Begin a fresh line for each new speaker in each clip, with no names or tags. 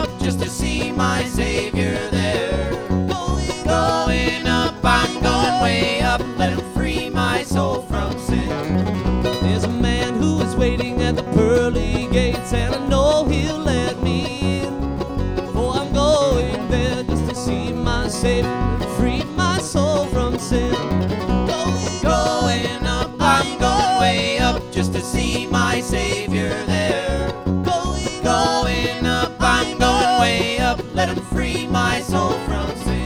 up just to see my Savior there. Going up, I'm going way up. Let him free my soul from sin.
There's a man who is waiting at the pearly gates, and I know he'll let me in. For I'm going there just to see my Savior and free my soul from sin.
Going up, I'm going way up just to see my Savior there. Going up, I'm going way up. Let him free my soul from sin.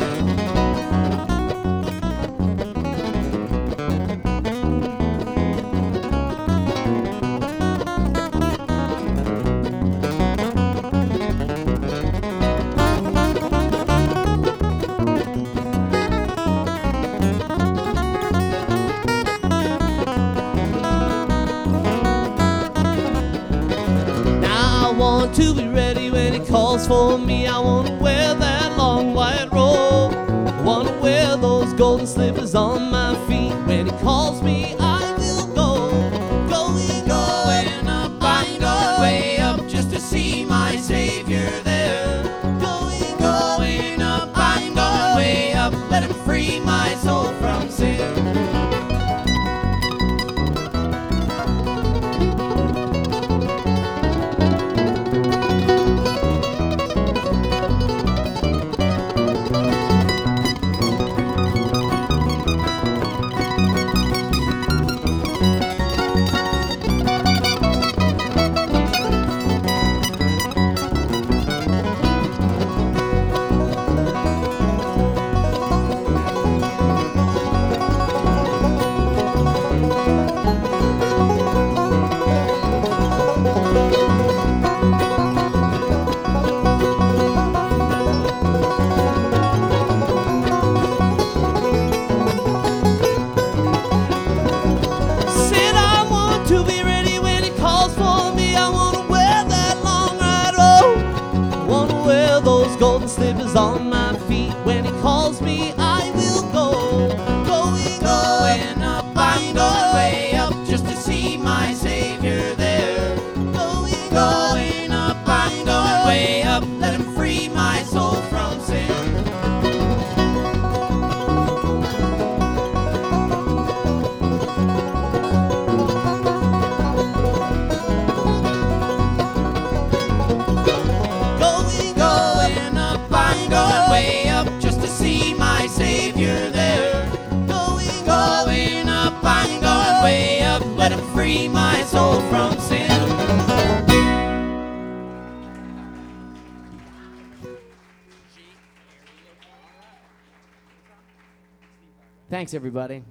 To be ready when he calls for me. I want to wear that long white robe. I want to wear those golden slippers on my feet. When he calls me, I will go.
Going up, I'm going way up just to see my Savior there. Going up, I'm going way up. Let him free my soul from sin.
Golden slippers on my feet. When he calls me, I will go.
Going up, I'm going way up just to see my Savior there. Going up, I'm going way up. Let him free my soul from sin. Going way up just to see my Savior there. Going up, I'm going way up. Let him free my soul from sin.
Thanks, everybody.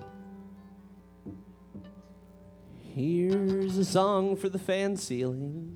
Here's a song for the fan ceiling.